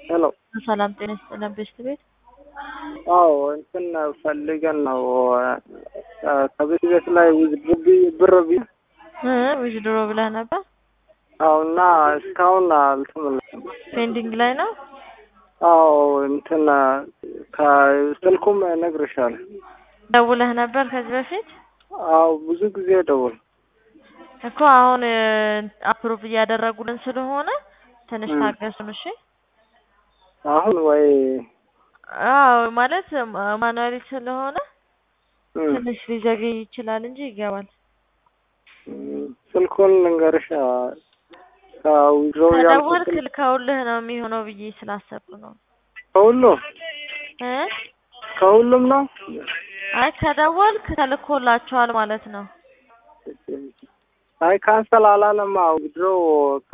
ሄሎ ሰላም ጤና ይስጥልን ቤት አዎ እንትን ፈልገን ነው ከቤት ቤት ላይ ብር ዊዝድሮ ብለህ ነበር? አዎና እስካሁን አልተመለሰም። ፔንዲንግ ላይ ነው? አዎ እንትን ከስልኩም እነግርሻለሁ። ደውለህ ነበር ከዚህ በፊት? አዎ ብዙ ጊዜ ደውል እኮ አሁን አፕሩቭ እያደረጉልን ስለሆነ ትንሽ ታገሱን እሺ። አሁን ወይ አዎ ማለት ማኑዋሊ ስለሆነ ትንሽ ሊዘገይ ይችላል እንጂ ይገባል። ስልኩን ልንገርሽ ከደወልክ ልከውልህ ነው የሚሆነው ብዬ ስላሰብኩ ነው። ከሁሉም ነው? አይ ከደወልክ ተልኮላቸዋል ማለት ነው። አይ ካንሰል አላለማ ድሮ